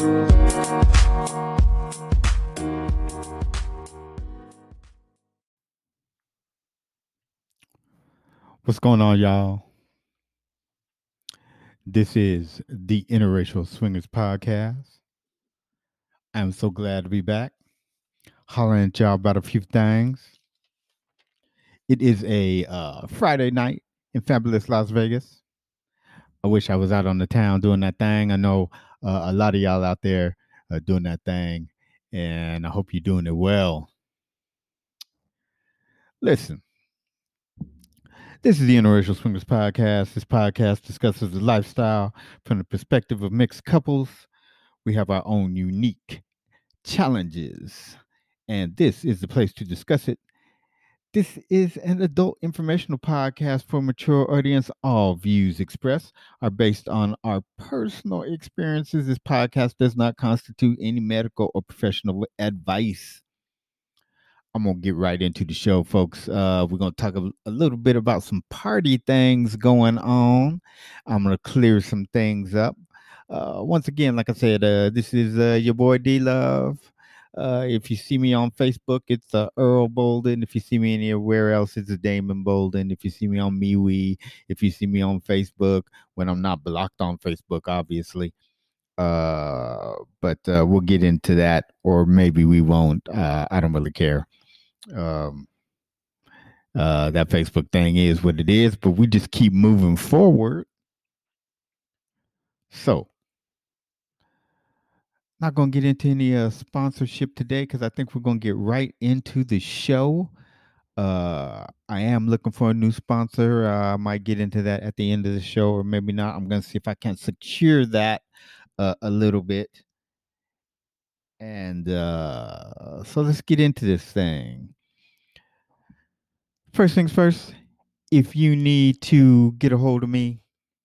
What's going on, y'all? This is the Interracial Swingers Podcast. I'm so glad to be back, hollering at y'all about a few things. It is a Friday night in fabulous Las Vegas. I wish I was out on the town doing that thing. I know a lot of y'all out there doing that thing, and I hope you're doing it well. Listen, this is the Interracial Swingers Podcast. This podcast discusses the lifestyle from the perspective of mixed couples. We have our own unique challenges, and this is the place to discuss it. This is an adult informational podcast for a mature audience. All views expressed are based on our personal experiences. This podcast does not constitute any medical or professional advice. I'm gonna get right into the show, folks. We're gonna talk a little bit about some party things going on. I'm gonna clear some things up. Once again, like I said, this is your boy D Love. If you see me on Facebook, it's Earl Bolden. If you see me anywhere else, it's Damon Bolden. If you see me on MeWe, if you see me on Facebook, when I'm not blocked on Facebook, obviously. But we'll get into that, or maybe we won't. I don't really care. Um, that Facebook thing is what it is, but we just keep moving forward. So, not going to get into any sponsorship today because I think we're going to get right into the show. I am looking for a new sponsor. I might get into that at the end of the show, or maybe not. I'm going to see if I can secure that a little bit. And so let's get into this thing. First things first, if you need to get a hold of me,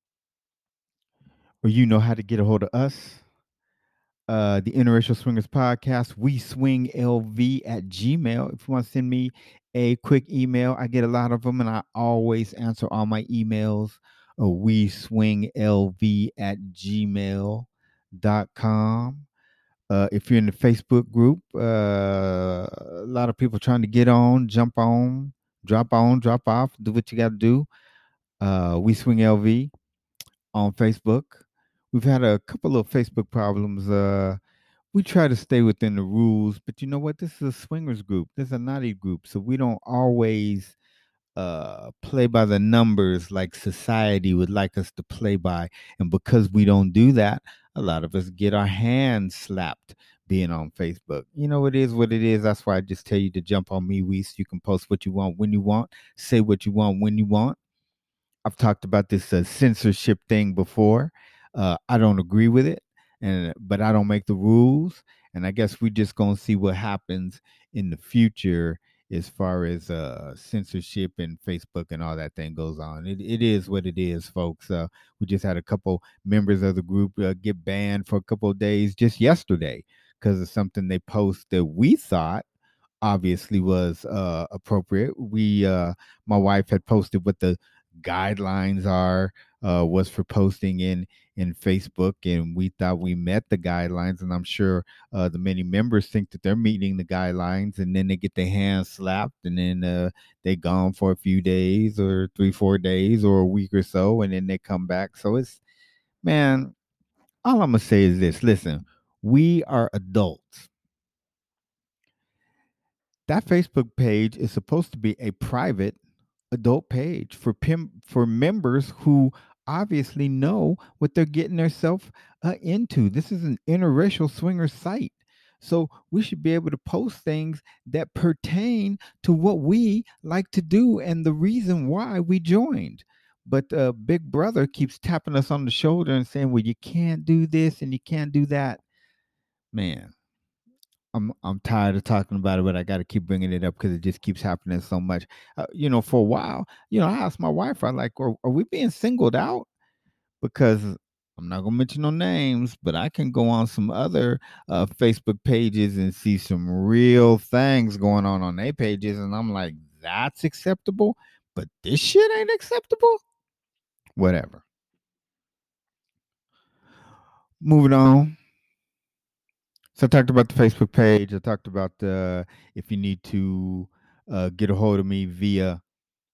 or you know how to get a hold of us, the Interracial Swingers Podcast, we swing LV at Gmail. If you want to send me a quick email, I get a lot of them and I always answer all my emails. We swing LV at gmail.com. If you're in the Facebook group, a lot of people trying to get on, jump on, drop off, do what you got to do. We swing LV on Facebook. We've had a couple of Facebook problems. We try to stay within the rules, but you know what? This is a swingers group. This is a naughty group, so we don't always play by the numbers like society would like us to play by. And because we don't do that, a lot of us get our hands slapped being on Facebook. You know, it is what it is. That's why I just tell you to jump on MeWe so you can post what you want when you want, say what you want when you want. I've talked about this censorship thing before. I don't agree with it, but I don't make the rules. And I guess we just gonna see what happens in the future as far as censorship and Facebook and all that thing goes on. It is what it is, folks. We just had a couple members of the group get banned for a couple of days just yesterday because of something they posted that we thought obviously was appropriate. My wife had posted what the guidelines are was for posting in Facebook, and we thought we met the guidelines, and I'm sure the many members think that they're meeting the guidelines, and then they get their hands slapped, and then they gone for a few days or 3-4 days or a week or so, and then they come back. So it's, man, all I'm gonna say is this: listen, we are adults. That Facebook page is supposed to be a private adult page for members who obviously know what they're getting themselves into. This is an interracial swinger site. So we should be able to post things that pertain to what we like to do and the reason why we joined. But Big Brother keeps tapping us on the shoulder and saying, well, you can't do this and you can't do that. Man, I'm tired of talking about it, but I got to keep bringing it up because it just keeps happening so much. For a while, I asked my wife, I like, are we being singled out? Because I'm not gonna mention no names, but I can go on some other Facebook pages and see some real things going on their pages, and I'm like, that's acceptable, but this shit ain't acceptable. Whatever. Moving on. So I talked about the Facebook page. I talked about if you need to get a hold of me via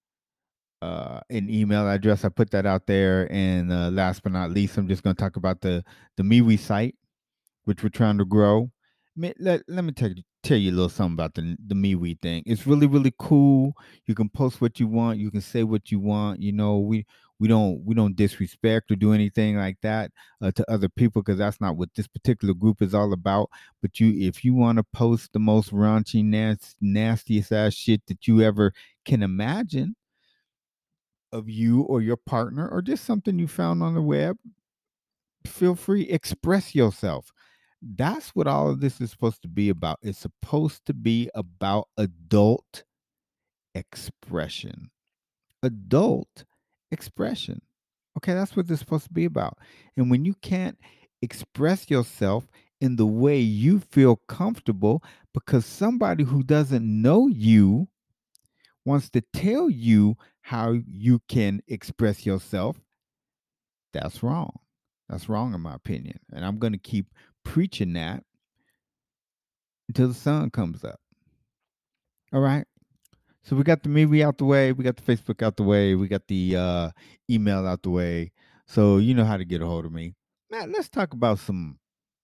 an email address. I put that out there. And last but not least, I'm just going to talk about the MeWe site, which we're trying to grow. Let me tell you a little something about the MeWe thing. It's really really cool. You can post what you want. You can say what you want. You know, we don't disrespect or do anything like that to other people, because that's not what this particular group is all about. But if you want to post the most raunchy, nastiest ass shit that you ever can imagine of you or your partner, or just something you found on the web, feel free, express yourself. That's what all of this is supposed to be about. It's supposed to be about adult expression. Adult expression. Okay, that's what this is supposed to be about. And when you can't express yourself in the way you feel comfortable because somebody who doesn't know you wants to tell you how you can express yourself, that's wrong. That's wrong, in my opinion. And I'm going to keep preaching that until the sun comes up. All right. So we got the movie out the way. We got the Facebook out the way. We got the email out the way. So you know how to get a hold of me. Matt, let's talk about some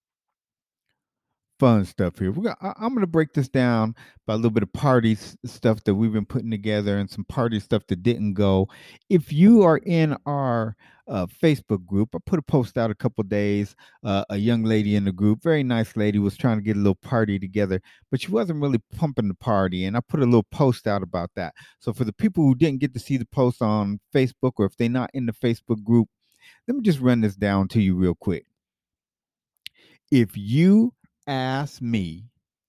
fun stuff here. I'm going to break this down by a little bit of stuff that we've been putting together and some party stuff that didn't go. If you are in our Facebook group, I put a post out a couple days. A young lady in the group, very nice lady, was trying to get a little party together, but she wasn't really pumping the party. And I put a little post out about that. So for the people who didn't get to see the post on Facebook, or if they're not in the Facebook group, let me just run this down to you real quick. If you ask me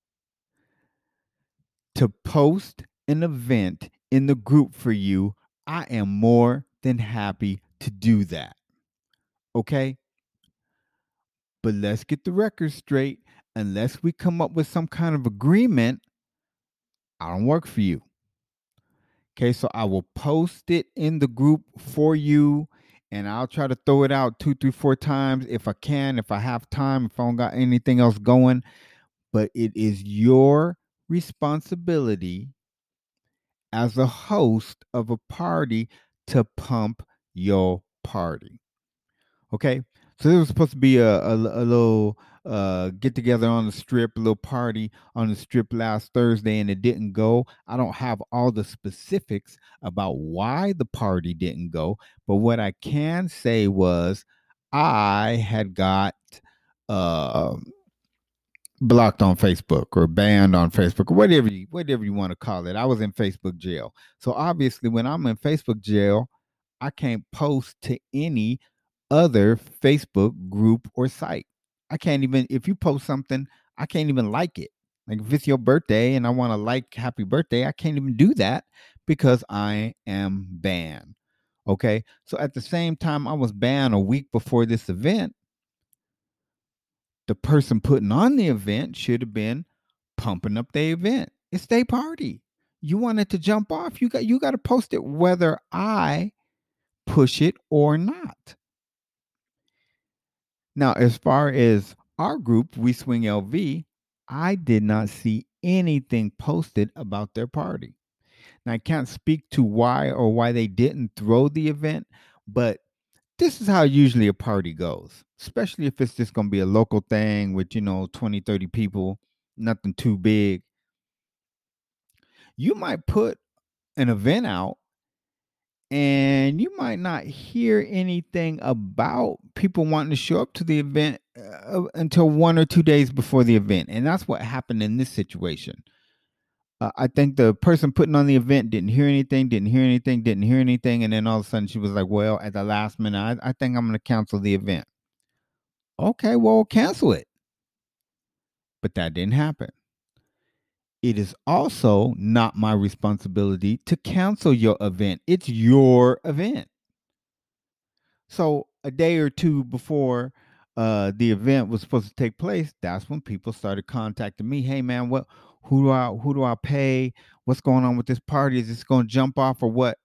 to post an event in the group for you, I am more than happy to do that. Okay? But let's get the record straight. Unless we come up with some kind of agreement, I don't work for you. Okay, so I will post it in the group for you, and I'll try to throw it out 2, 3, 4 times if I can, if I have time, if I don't got anything else going. But it is your responsibility as a host of a party to pump your party. Okay. So there was supposed to be a little get together on the strip, a little party on the strip last Thursday, and it didn't go. I don't have all the specifics about why the party didn't go, but what I can say was I had got uh, blocked on Facebook or banned on Facebook or whatever you want to call it. I was in Facebook jail. So obviously when I'm in Facebook jail, I can't post to any other Facebook group or site. I can't even, if you post something, I can't even like it. Like if it's your birthday and I want to like happy birthday, I can't even do that because I am banned. Okay. So at the same time I was banned a week before this event, the person putting on the event should have been pumping up the event. It's their party. You want it to jump off, you got to post it whether I push it or not. Now, as far as our group, We Swing LV, I did not see anything posted about their party. Now, I can't speak to why they didn't throw the event, but this is how usually a party goes, especially if it's just going to be a local thing with, 20, 30 people, nothing too big. You might put an event out and you might not hear anything about people wanting to show up to the event until 1 or 2 days before the event. And that's what happened in this situation. I think the person putting on the event didn't hear anything, and then all of a sudden she was like, "Well, at the last minute, I think I'm going to cancel the event." Okay, well, cancel it. But that didn't happen. It is also not my responsibility to cancel your event. It's your event. So a day or two before the event was supposed to take place, that's when people started contacting me. Hey man, who do I pay? What's going on with this party? Is this going to jump off or what?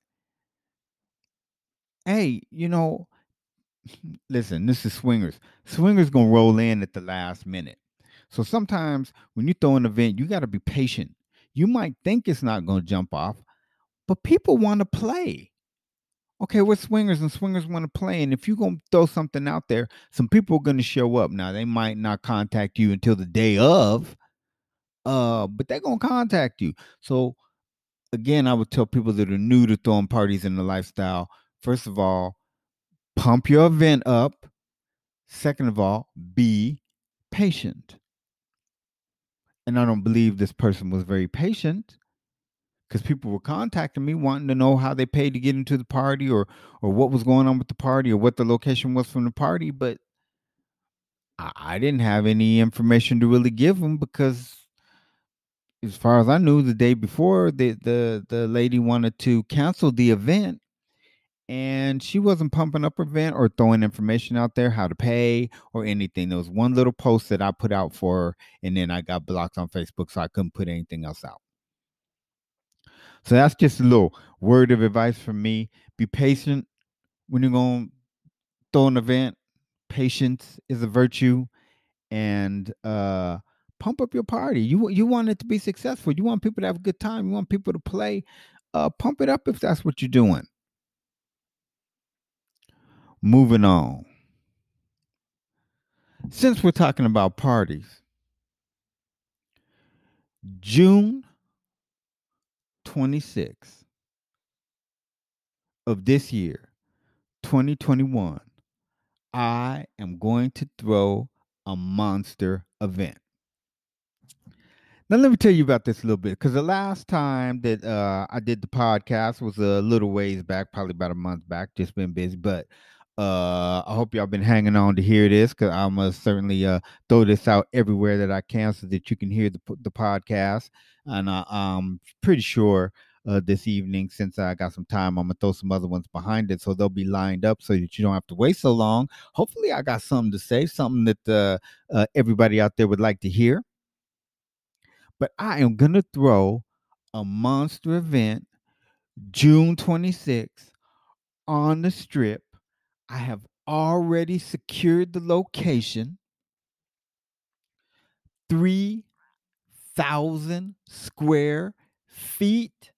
Hey, listen, this is swingers. Swingers gonna roll in at the last minute. So sometimes when you throw an event, you got to be patient. You might think it's not going to jump off, but people want to play. Okay, we're swingers and swingers want to play. And if you're going to throw something out there, some people are going to show up. Now, they might not contact you until the day of, but they're going to contact you. So, again, I would tell people that are new to throwing parties in the lifestyle, first of all, pump your event up. Second of all, be patient. And I don't believe this person was very patient because people were contacting me wanting to know how they paid to get into the party or what was going on with the party or what the location was from the party. But I didn't have any information to really give them because as far as I knew, the day before the lady wanted to cancel the event and she wasn't pumping up her event or throwing information out there how to pay or anything. There was one little post that I put out for her, and then I got blocked on Facebook, so I couldn't put anything else out. So that's just a little word of advice from me. Be patient when you're going to throw an event. Patience is a virtue, and pump up your party. You want it to be successful. You want people to have a good time. You want people to play. Pump it up if that's what you're doing. Moving on. Since we're talking about parties, June 26th of this year, 2021, I am going to throw a monster event. Now, let me tell you about this a little bit because the last time that I did the podcast was a little ways back, probably about a month back. Just been busy, but I hope y'all been hanging on to hear this because I'm gonna certainly throw this out everywhere that I can so that you can hear the podcast. And I'm pretty sure this evening, since I got some time, I'm gonna throw some other ones behind it so they'll be lined up so that you don't have to wait so long. Hopefully, I got something to say, something that everybody out there would like to hear. But I am going to throw a monster event June 26th on the strip. I have already secured the location. 3,000 square feet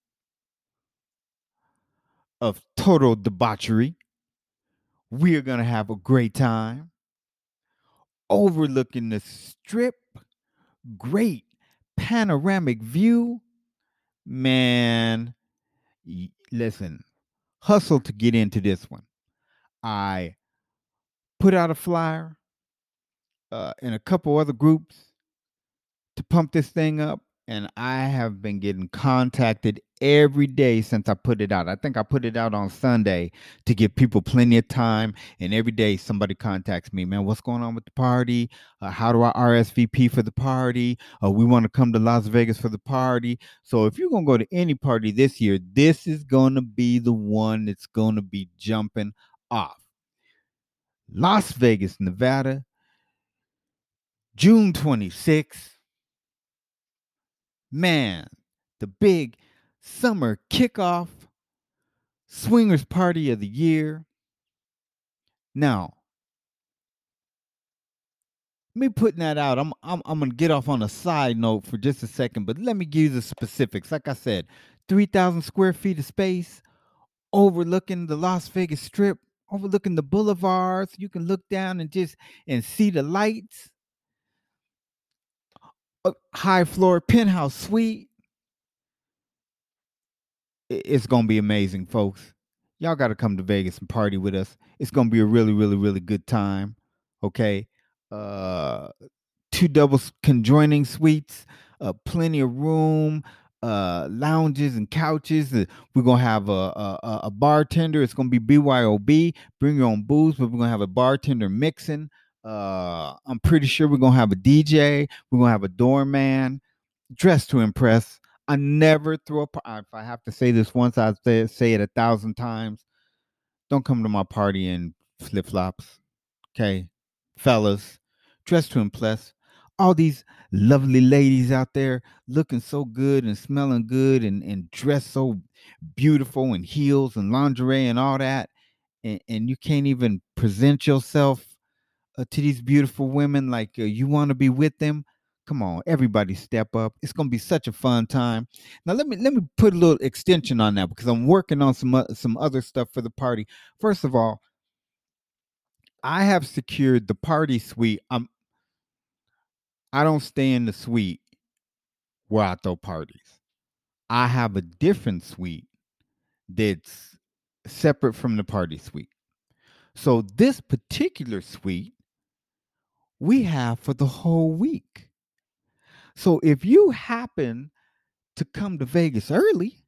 of total debauchery. We are going to have a great time. Overlooking the strip. Great panoramic view. Man, listen, hustle to get into this one. I put out a flyer in a couple other groups to pump this thing up, and I have been getting contacted every day since I put it out. I think I put it out on Sunday to give people plenty of time, and every day somebody contacts me, man, what's going on with the party? How do I RSVP for the party? We want to come to Las Vegas for the party. So if you're going to go to any party this year, this is going to be the one that's going to be jumping off. Las Vegas, Nevada, June 26th. Man, the big summer kickoff swingers party of the year. Now, me putting that out, I'm gonna get off on a side note for just a second, but let me give you the specifics. Like I said, 3,000 square feet of space, overlooking the Las Vegas Strip, overlooking the boulevards. You can look down and see the lights. A high floor penthouse suite. It's gonna be amazing, folks. Y'all got to come to Vegas and party with us. It's gonna be a really, really, really good time. Okay, uh, two double conjoining suites, plenty of room, lounges and couches. We're gonna have a bartender. It's gonna be BYOB. Bring your own booze, but we're gonna have a bartender mixing. I'm pretty sure we're gonna have a DJ. We're gonna have a doorman. Dressed to impress. I never throw a. If I have to say this once, I say it 1,000 times. Don't come to my party in flip flops, okay, fellas. Dressed to impress. All these lovely ladies out there looking so good and smelling good and dressed so beautiful in heels and lingerie and all that, and you can't even present yourself to these beautiful women like you want to be with them. Come on, everybody step up. It's gonna be such a fun time. Now let me put a little extension on that because I'm working on some other stuff for the party. First of all, I have secured the party suite. I don't stay in the suite where I throw parties. I have a different suite that's separate from the party suite. So this particular suite we have for the whole week. So if you happen to come to Vegas early,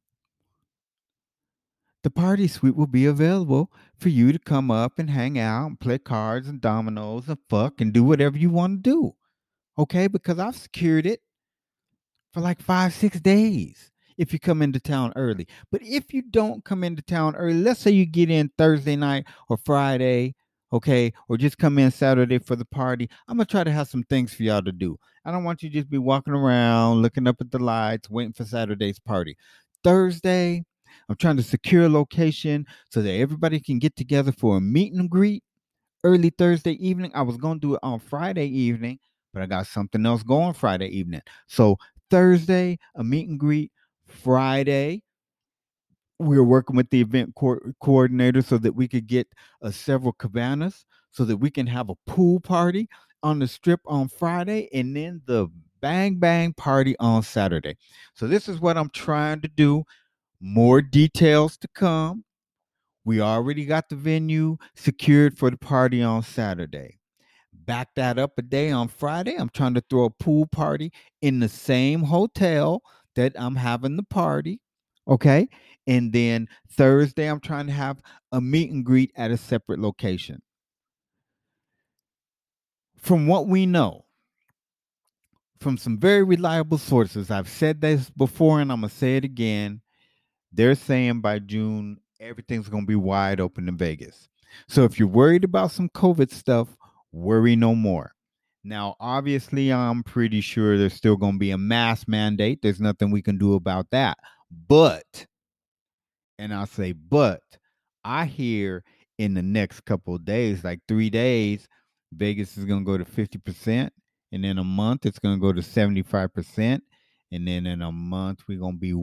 the party suite will be available for you to come up and hang out and play cards and dominoes and fuck and do whatever you want to do. Okay? Because I've secured it for like 5, 6 days if you come into town early. But if you don't come into town early, let's say you get in Thursday night or Friday, okay, or just come in Saturday for the party, I'm gonna try to have some things for y'all to do. I don't want you to just be walking around looking up at the lights waiting for Saturday's party. Thursday, I'm trying to secure a location so that everybody can get together for a meet and greet early Thursday evening. I was going to do it on Friday evening, but I got something else going Friday evening. So Thursday, a meet and greet. Friday, we were working with the event coordinator so that we could get several cabanas so that we can have a pool party on the strip on Friday and then the bang bang party on Saturday. So this is what I'm trying to do. More details to come. We already got the venue secured for the party on Saturday. Back that up a day on Friday. I'm trying to throw a pool party in the same hotel that I'm having the party. Okay. And then Thursday, I'm trying to have a meet and greet at a separate location. From what we know, from some very reliable sources, I've said this before and I'm going to say it again. They're saying by June, everything's going to be wide open in Vegas. So if you're worried about some COVID stuff, worry no more. Now, obviously, I'm pretty sure there's still going to be a mask mandate. There's nothing we can do about that. But, and I'll say, but I hear in the next couple of days, like 3 days, Vegas is going to go to 50%. And in a month, it's going to go to 75%. And then in a month, we're going to be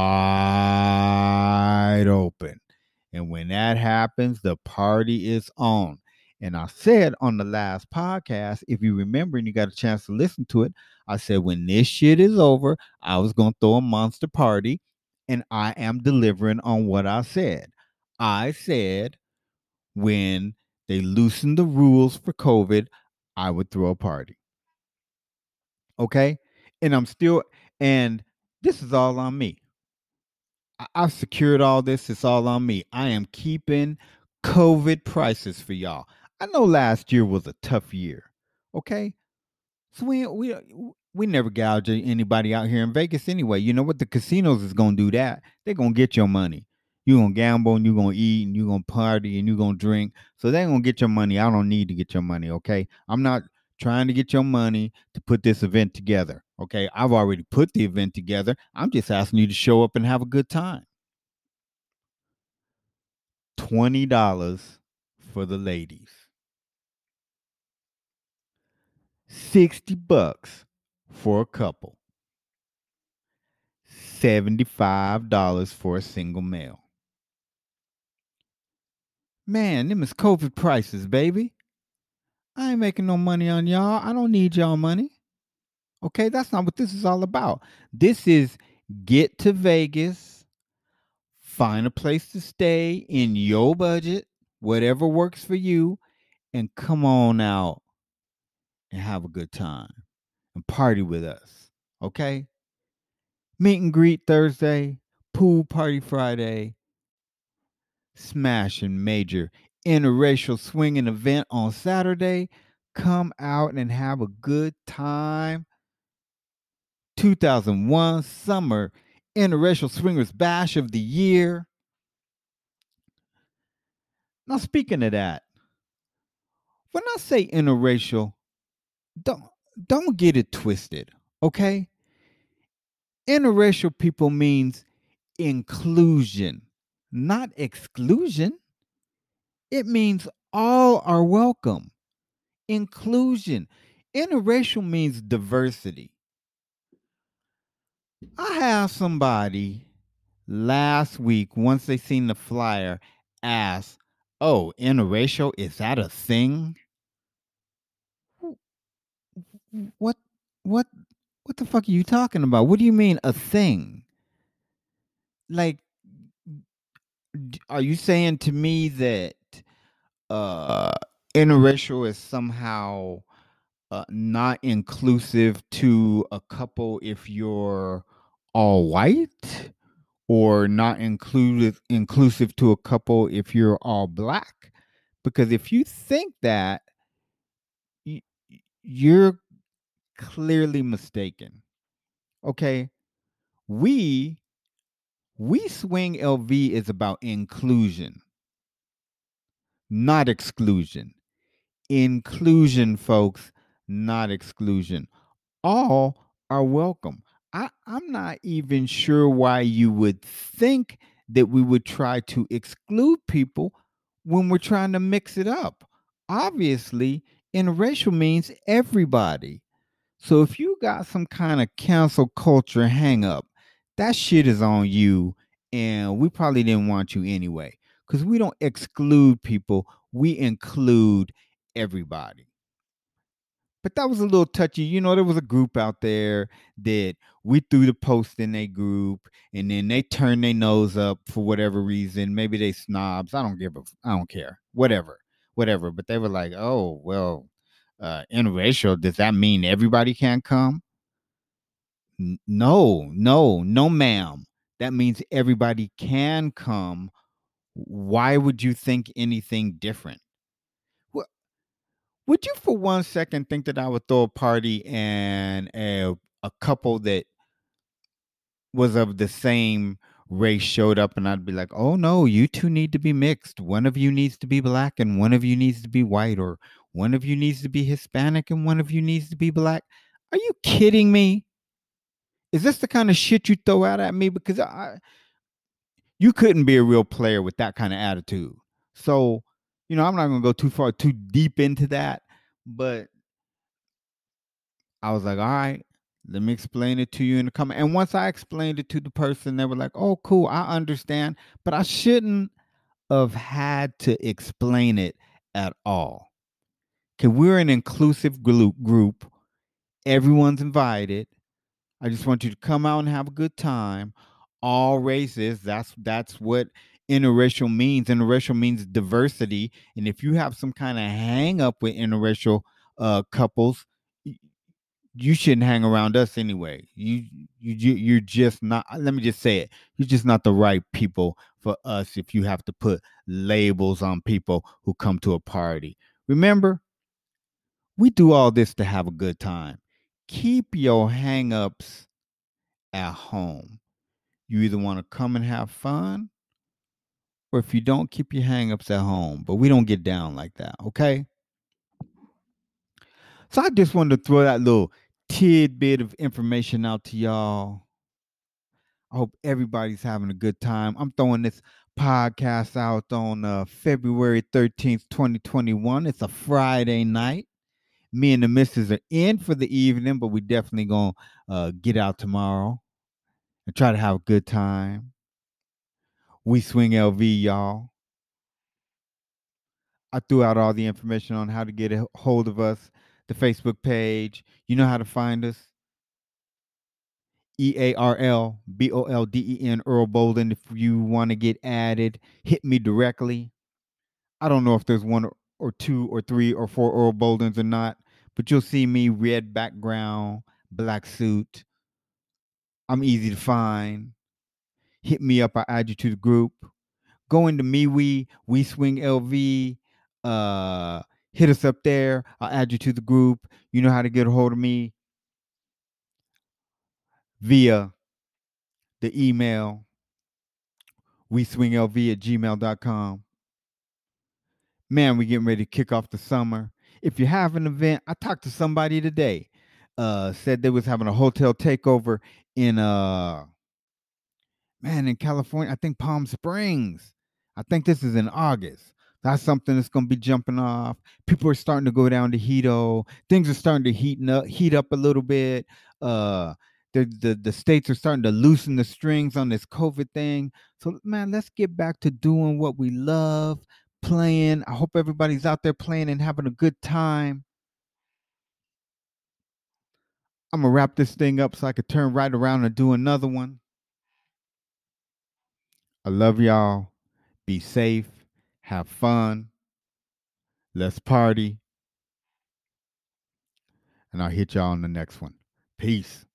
wide open. And when that happens, the party is on. And I said on the last podcast, if you remember and you got a chance to listen to it, I said, when this shit is over, I was going to throw a monster party. And I am delivering on what I said. I said, when they loosened the rules for COVID, I would throw a party. Okay. And I'm still, and this is all on me. I've secured all this. It's all on me. I am keeping COVID prices for y'all. I know last year was a tough year. Okay. So we never gouge anybody out here in Vegas anyway. You know what? The casinos is gonna do that. They're gonna get your money. You're gonna gamble and you're gonna eat and you're gonna party and you're gonna drink. So they're gonna get your money. I don't need to get your money. Okay. I'm not trying to get your money to put this event together. Okay. I've already put the event together. I'm just asking you to show up and have a good time. $20 for the ladies. $60 for a couple. $75 for a single male. Man, them is COVID prices, baby. I ain't making no money on y'all. I don't need y'all money. Okay, that's not what this is all about. This is get to Vegas, find a place to stay in your budget, whatever works for you, and come on out and have a good time and party with us. Okay? Meet and greet Thursday, pool party Friday, smashing major interracial swinging event on Saturday. Come out and have a good time. 2001 Summer Interracial Swingers Bash of the Year. Now, speaking of that, when I say interracial, don't don't get it twisted, okay? Interracial people means inclusion, not exclusion. It means all are welcome. Inclusion. Interracial means diversity. I have somebody last week, once they seen the flyer, ask, "Oh, interracial, is that a thing?" What what what the fuck are you talking about? What do you mean a thing? Like, are you saying to me that uh interracial is somehow not inclusive to a couple if you're all white, or not inclusive to a couple if you're all black? Because if you think that, y- you're clearly mistaken. Okay, we we swing LV is about inclusion, not exclusion. Inclusion, folks, not exclusion. All are welcome. I'm not even sure why you would think that we would try to exclude people when we're trying to mix it up. Obviously, interracial means everybody. So if you got some kind of cancel culture hang up, that shit is on you, and we probably didn't want you anyway. Because we don't exclude people, we include everybody. But that was a little touchy. There was a group out there that we threw the post in a group, and then they turned their nose up for whatever reason. Maybe they snobs. I don't care. Whatever. But they were like, "Oh, well, interracial. Does that mean everybody can't come?" No, no, ma'am. That means everybody can come. Why would you think anything different? Would you for one second think that I would throw a party and a couple that was of the same race showed up, and I'd be like, "Oh no, you two need to be mixed. One of you needs to be black and one of you needs to be white, or one of you needs to be Hispanic and one of you needs to be black." Are you kidding me? Is this the kind of shit you throw out at me? Because you couldn't be a real player with that kind of attitude. So, I'm not going to go too deep into that, but I was like, all right, let me explain it to you in the comment. And once I explained it to the person, they were like, oh, cool, I understand. But I shouldn't have had to explain it at all. Because we're an inclusive group. Everyone's invited. I just want you to come out and have a good time. All races. That's what interracial means. Interracial means diversity. And if you have some kind of hang up with interracial couples, you shouldn't hang around us anyway. You're just not. Let me just say it. You're just not the right people for us if you have to put labels on people who come to a party. Remember, we do all this to have a good time. Keep your hang-ups at home. You either want to come and have fun, or if you don't, keep your hang-ups at home. But we don't get down like that, okay? So I just wanted to throw that little tidbit of information out to y'all. I hope everybody's having a good time. I'm throwing this podcast out on February 13th, 2021. It's a Friday night. Me and the missus are in for the evening, but we definitely going to get out tomorrow and try to have a good time. We swing LV, y'all. I threw out all the information on how to get a hold of us, the Facebook page. You know how to find us. EARLBOLDEN, Earl Bolden. If you want to get added, hit me directly. I don't know if there's one or two or three or four Earl Boldens or not, but you'll see me, red background, black suit. I'm easy to find. Hit me up. I add you to the group. Go into MeWe, We Swing LV. Hit us up there. I'll add you to the group. You know how to get a hold of me via the email WeSwingLV@gmail.com. Man, we getting ready to kick off the summer. If you have an event, I talked to somebody today. Said they was having a hotel takeover in in California. I think Palm Springs. I think this is in August. That's something that's going to be jumping off. People are starting to go down to Hedo. Things are starting to heat up a little bit. Uh, the states are starting to loosen the strings on this COVID thing. So man, let's get back to doing what we love, playing. I hope everybody's out there playing and having a good time. I'm gonna wrap this thing up so I could turn right around and do another one. I love y'all. Be safe. Have fun. Let's party. And I'll hit y'all on the next one. Peace.